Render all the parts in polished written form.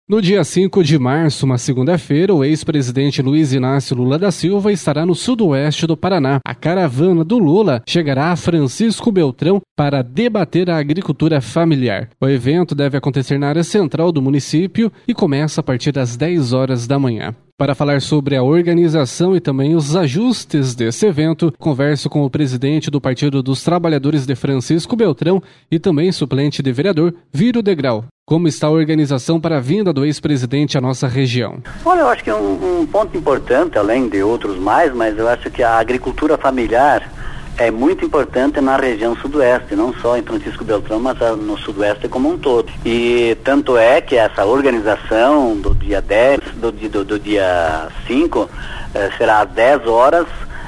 No dia 5 de março, uma segunda-feira, o ex-presidente Luiz Inácio Lula da Silva estará no sudoeste do Paraná. A caravana do Lula chegará a Francisco Beltrão para debater a agricultura familiar. O evento deve acontecer na área central do município e começa a partir das 10 horas da manhã. Para falar sobre a organização e também os ajustes desse evento, converso com o presidente do Partido dos Trabalhadores de Francisco Beltrão e também suplente de vereador, Viro Degrau. Como está a organização para a vinda do ex-presidente à nossa região? Olha, eu acho que um ponto importante, além de outros mais, mas eu acho que a agricultura familiar é muito importante na região sudoeste, não só em Francisco Beltrão, mas no sudoeste como um todo. E tanto é que essa organização do dia 10, do dia 5, será às 10 horas,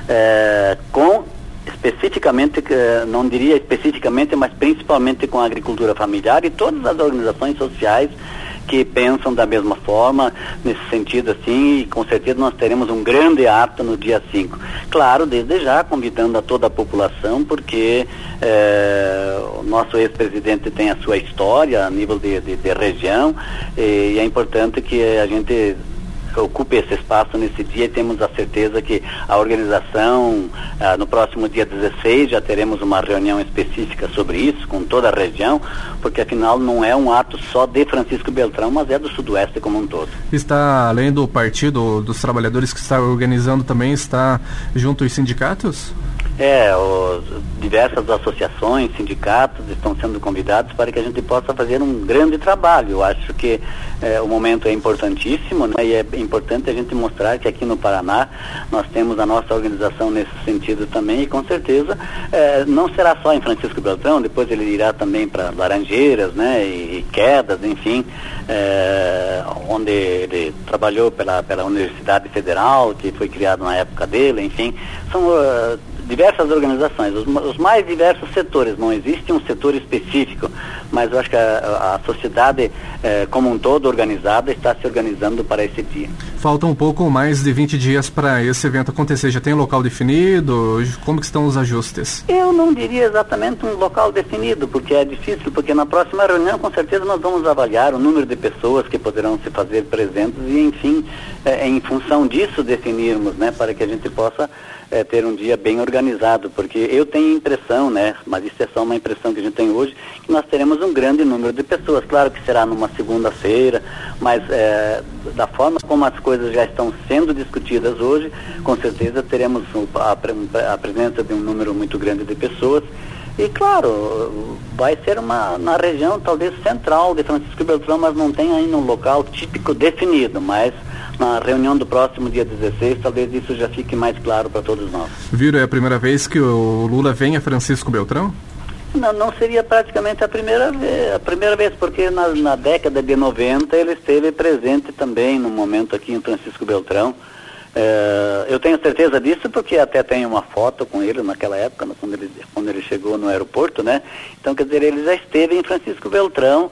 com especificamente, não diria especificamente, mas principalmente com a agricultura familiar e todas as organizações sociais que pensam da mesma forma, nesse sentido assim, e com certeza nós teremos um grande ato no dia 5. Claro, desde já, convidando a toda a população, porque o nosso ex-presidente tem a sua história a nível de região, e é importante que a gente ocupe esse espaço nesse dia e temos a certeza que a organização, no próximo dia 16, já teremos uma reunião específica sobre isso, com toda a região, porque afinal não é um ato só de Francisco Beltrão, mas é do sudoeste como um todo. Está, além do Partido dos Trabalhadores que está organizando, também está junto os sindicatos? Diversas associações, sindicatos estão sendo convidados para que a gente possa fazer um grande trabalho. Eu acho que o momento é importantíssimo, né? E é importante a gente mostrar que aqui no Paraná nós temos a nossa organização nesse sentido também, e com certeza não será só em Francisco Beltrão, depois ele irá também para Laranjeiras, né? E Quedas, enfim, onde ele trabalhou pela Universidade Federal, que foi criado na época dele, enfim, são diversas organizações, os mais diversos setores, não existe um setor específico, mas eu acho que a sociedade como um todo organizada está se organizando para esse dia. Falta um pouco mais de 20 dias para esse evento acontecer, já tem um local definido? Como que estão os ajustes? Eu não diria exatamente um local definido, porque é difícil, porque na próxima reunião com certeza nós vamos avaliar o número de pessoas que poderão se fazer presentes e enfim, em função disso definirmos, né, para que a gente possa ter um dia bem organizado, porque eu tenho impressão, né, mas isso é só uma impressão que a gente tem hoje, que nós teremos um grande número de pessoas. Claro que será numa segunda-feira, mas da forma como as coisas já estão sendo discutidas hoje, com certeza teremos a presença de um número muito grande de pessoas. E claro, vai ser na região talvez central de Francisco Beltrão, mas não tem ainda um local típico definido, mas na reunião do próximo dia 16, talvez isso já fique mais claro para todos nós. Viro, é a primeira vez que o Lula vem a Francisco Beltrão? Não seria praticamente a primeira vez, porque na década de 90 ele esteve presente também no momento aqui em Francisco Beltrão. Eu tenho certeza disso porque até tenho uma foto com ele naquela época, quando ele chegou no aeroporto, né? Então, quer dizer, ele já esteve em Francisco Beltrão,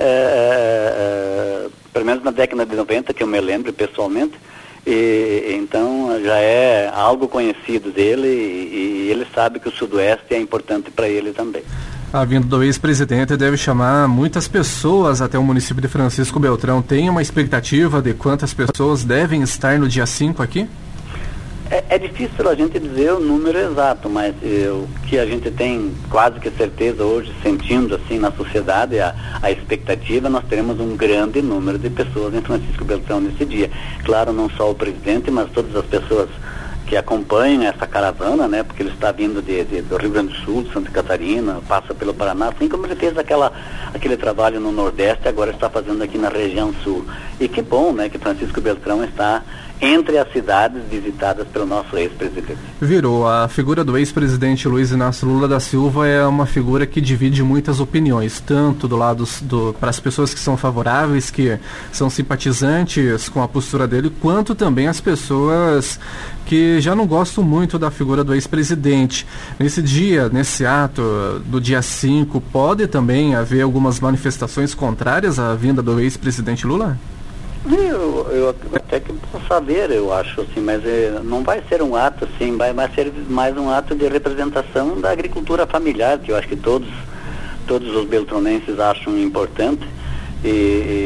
pelo menos na década de 90, que eu me lembro pessoalmente, e então já é algo conhecido dele e ele sabe que o sudoeste é importante para ele também. A vinda do ex-presidente deve chamar muitas pessoas até o município de Francisco Beltrão. Tem uma expectativa de quantas pessoas devem estar no dia 5 aqui? É difícil a gente dizer o número exato, mas o que a gente tem quase que certeza hoje, sentindo assim na sociedade, a expectativa, nós teremos um grande número de pessoas em Francisco Beltrão nesse dia. Claro, não só o presidente, mas todas as pessoas que acompanham essa caravana, né, porque ele está vindo do Rio Grande do Sul, de Santa Catarina, passa pelo Paraná, assim como ele fez aquele trabalho no Nordeste, agora está fazendo aqui na região Sul. E que bom, né, que Francisco Beltrão está entre as cidades visitadas pelo nosso ex-presidente. Virou, a figura do ex-presidente Luiz Inácio Lula da Silva é uma figura que divide muitas opiniões, tanto do lado para as pessoas que são favoráveis, que são simpatizantes com a postura dele, quanto também as pessoas que já não gostam muito da figura do ex-presidente. Nesse dia, nesse ato do dia 5, pode também haver algumas manifestações contrárias à vinda do ex-presidente Lula? Eu até que posso saber, eu acho, assim, mas não vai ser um ato, assim, vai ser mais um ato de representação da agricultura familiar, que eu acho que todos os beltronenses acham importante, e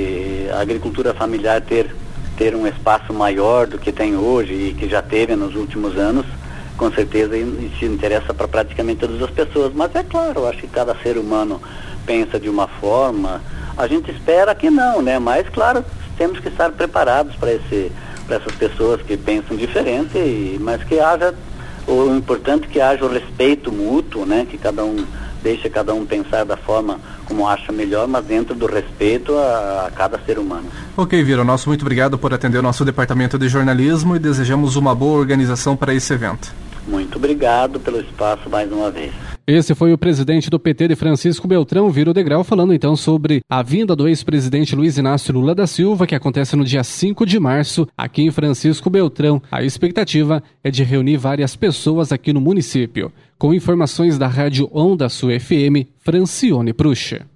que a agricultura familiar ter um espaço maior do que tem hoje e que já teve nos últimos anos, com certeza isso interessa para praticamente todas as pessoas. Mas é claro, eu acho que cada ser humano pensa de uma forma, a gente espera que não, né? Mas claro, temos que estar preparados para essas pessoas que pensam diferente, mas que haja, o importante é que haja o respeito mútuo, né? Que deixe cada um pensar da forma como acha melhor, mas dentro do respeito a cada ser humano. Ok, Vira, nosso muito obrigado por atender o nosso departamento de jornalismo e desejamos uma boa organização para esse evento. Muito obrigado pelo espaço mais uma vez. Esse foi o presidente do PT de Francisco Beltrão, Vira o Degrau, falando então sobre a vinda do ex-presidente Luiz Inácio Lula da Silva, que acontece no dia 5 de março, aqui em Francisco Beltrão. A expectativa é de reunir várias pessoas aqui no município. Com informações da Rádio Onda Sul FM, Francione Prucha.